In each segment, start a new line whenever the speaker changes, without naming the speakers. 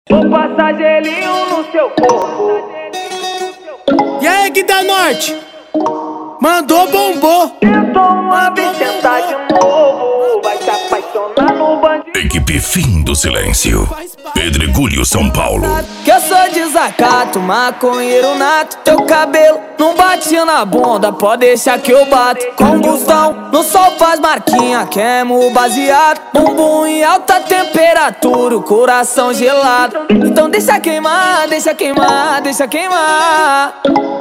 Vou passar gelinho no seu corpo.
E aí, que da Norte? Mandou, bombou.
Tentou uma vez, tentar de novo. Vai se apaixonar no bandido.
Equipe Fim do Silêncio. Pedregulho, São Paulo.
Que eu sou desacato, maconheiro nato. Teu cabelo não bate na bunda, pode deixar que eu bato. Combustão, no sol faz marquinha, queimo baseado. Bumbum em alta temperatura, o coração gelado. Então deixa queimar, deixa queimar, deixa queimar.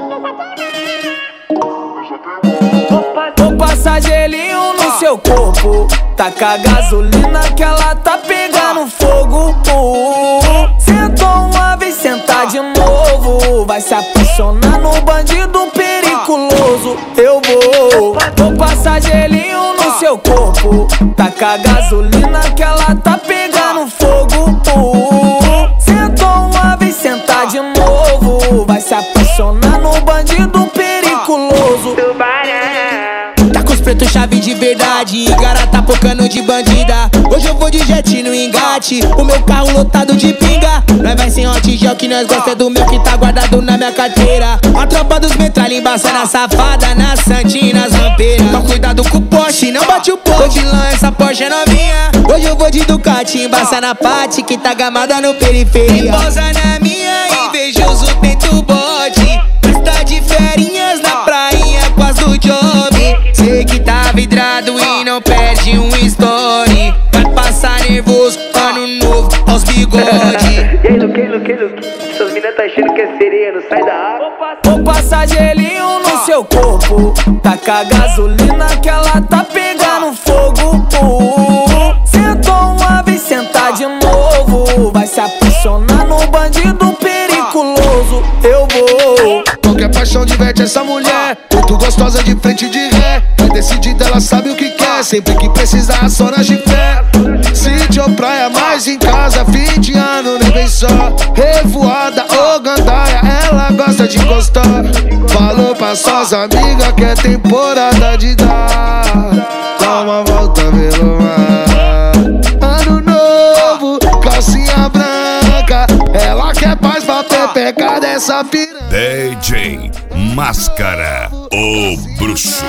Vou passar gelinho no seu corpo. Taca gasolina que ela tá pegando fogo. Sentou uma vez, sentar de novo. Vai se apaixonar no bandido periculoso. Eu vou passar gelinho no seu corpo. Taca gasolina que ela tá pegando fogo. Sentou uma vez, sentar de novo. Vai se apaixonar no bandido periculoso.
Tá com os pretos chave de verdade, garota pocando de bandida. Hoje eu vou de jet no engate, o meu carro lotado de pinga. Nós vai sem hot gel que nós gosta do meu que tá guardado na minha carteira. A tropa dos metralha embaçando a safada na santinha, nas rampeiras. Toma cuidado com o Porsche, não bate o pô. Tô de lã, essa Porsche é novinha. Hoje eu vou de Ducati, embaça na Pati que tá gamada no periferia. Pousa na minha, invejoso tento bote. Tá de ferinhas na prainha com as do job. Sei que tá vidrado e não perde um story. Vai passar nervoso, ano novo, aos bigode.
E aí, Luque, essas minas tá achando que é sereia, não sai da água.
Vou passar gelinho no seu corpo. Taca gasolina que ela tá pegando fogo. Sentou uma vez, sentar de novo. Vai se apaixonar no bandido periculoso. Eu vou.
Qualquer paixão diverte essa mulher. Muito gostosa de frente de ré. É decidida, ela sabe o que quer. Sempre que precisar, só na fé. Sítio ou praia, mais em casa. Fim de ano, nem vem só. Revoada ou gandaia, ela gosta de encostar. Falou pra suas amigas que é temporada de dar. Dá uma volta pelo mar. Ano novo, calcinha branca. Ela quer paz pra pepecar dessa piranha.
DJ Máscara, o bruxo.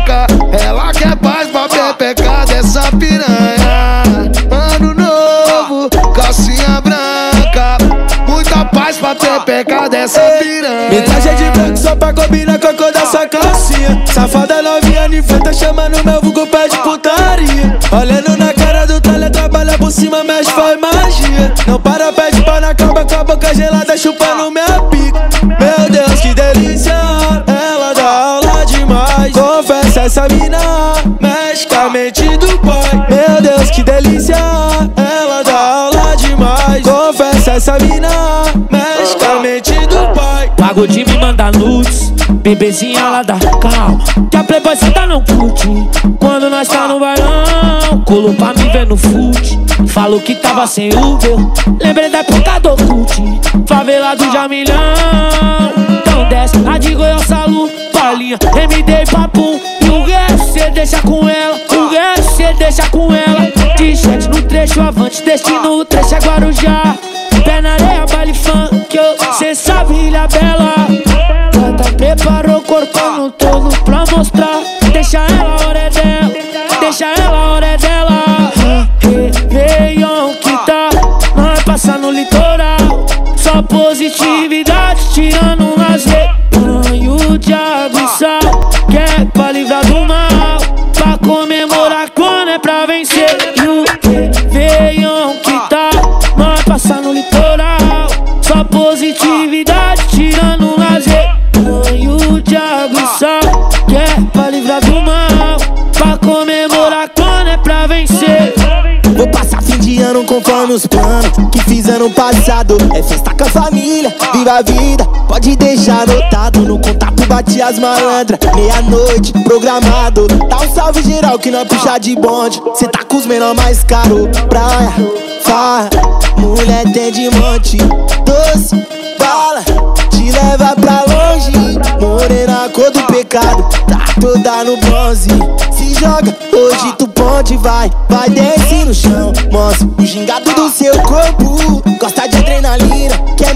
Ela quer paz pra pepecar dessa piranha. Ano novo, calcinha branca. Muita paz pra pepecar dessa piranha.
Metragem de branco só pra combinar com a cor da sua calcinha. Safada novinha de frente, chamando meu vulgo pé de putaria. Olhando na cara do talha, trabalha por cima, mexe, faz magia. Não para, pede pau na calma com a boca gelada, chupando minha pica. Meu Deus, que delícia, ela dá aula demais. Confessa essa mina, mexe com a mente do pai. Meu Deus, que delícia, ela dá aula demais. Confessa essa mina, mexe com a mente do pai.
Pago de me mandar nudes, bebezinha lá da calma. Que a playboy senta não curte. Quando nós tá no bailão, colo pra me ver no fute. Falou que tava sem Uber, lembrei da época do cult. Favelado de Amilhão. Então desce, a de Goiás, Salu, Palinha, MD e Papum. E o resto cê deixa com ela, o resto cê deixa com ela. T-shirt no trecho avante, destino o trecho é Guarujá. Pé na areia, baile funk, cê sabe, Ilha Bela. Canta, preparou o corpo no todo pra mostrar. Deixa ela, a hora é dela, deixa ela, a hora é dela. Réveillon que tá, nós passa no litoral. Só positividade, tirando um lazer. Banho de água e sal, que é pra livrar do mal. Pra comemorar quando é pra vencer. E o Réveillon que tá, nós passa no litoral. Só positividade, tirando um lazer. Banho de água e sal, que é pra livrar do mal. Pra comemorar quando é pra vencer.
Vou passar fim de ano conforme os planos que fiz ano passado. É festa com a família, viva a vida. Pode deixar anotado no contato, bate as malandras. Meia-noite, programado. Dá um salve geral que nós puxa de bonde. Cê tá com os menor mais caro. Praia, farra, mulher tem de monte. Doce, bala, te leva pra longe. Morena, cor do pecado, tá toda no bronze. Se joga, hoje tu vai desce no chão. Mostra o gingado do seu corpo. Gosta de adrenalina.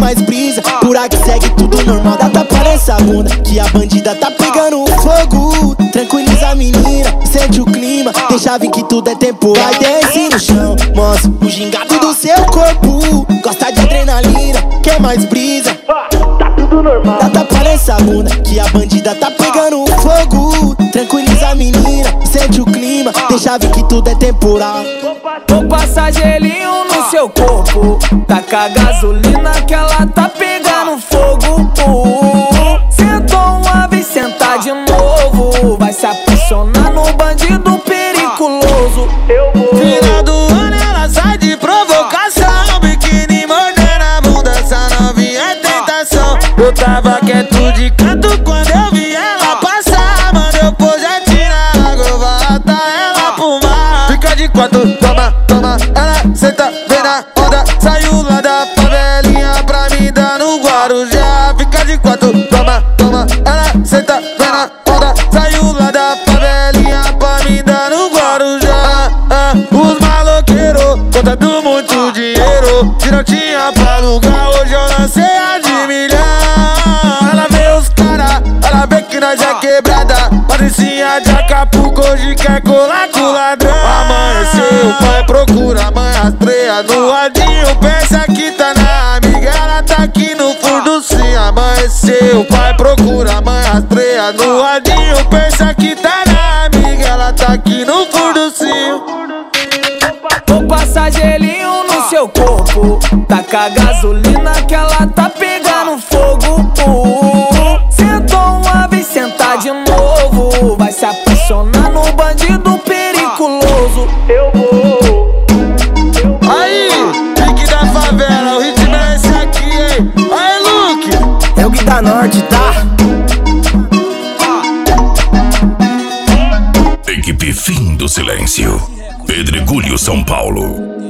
mais brisa? Por aqui segue tudo normal. Dá tapa nessa bunda que a bandida tá pegando fogo. Tranquiliza a menina, sente o clima. Deixa vir que tudo é temporal. Desce no chão, mostra o gingado do seu corpo. Gosta de adrenalina, quer mais brisa?
Tá tudo normal.
Dá tapa nessa bunda que a bandida tá pegando fogo. Tranquiliza a menina, sente o clima. Deixa vir que tudo é temporal.
Vou passar gelinho no seu corpo. Taca gasolina que ela tá pegando fogo. Sentou uma vez, senta de novo. Vai se apaixonar no bandido periculoso.
Eu vou.
Final do ano ela sai de provocação. Biquíni mordendo a bunda, essa novinha é tentação. Eu tava quieto de canto quando eu vi ela passar. Mandei o projetinho na água, eu vou atar ela pro mar. Fica de quatro, toma, toma, ela senta, vem na onda. Saiu lá da favelinha pra me dar no Guarujá. Fica de quatro, toma, toma, ela senta, vem na onda. Saiu lá da favelinha pra me dar no Guarujá. Os maloqueiros contando muito dinheiro. Se não tinha pra alugar, hoje eu lancei a de milhão. Ela vê os cara, ela vê que nós é quebrada. Patricinha de Acapulco, hoje quer colar com o ladrão. Amanheceu, o pai procura, a mãe rastreia no radinho. Pensa que tá na amiga, ela tá aqui no fundo sim. Amanheceu, o pai procura, a mãe rastreia no radinho. Pensa que tá na amiga, ela tá aqui no fundo sim.
Vou passar gelinho no seu corpo. Taca gasolina que ela tá pegando fogo. Sentou uma vez, senta de novo. Vai se apaixonar no bandido periculoso.
Eu vou.
Aí, pique da favela, o ritmo é esse aqui, hein? Aí, Luke,
É o Gui da Norte, tá?
Equipe Fim do Silêncio. Pedregulho, São Paulo.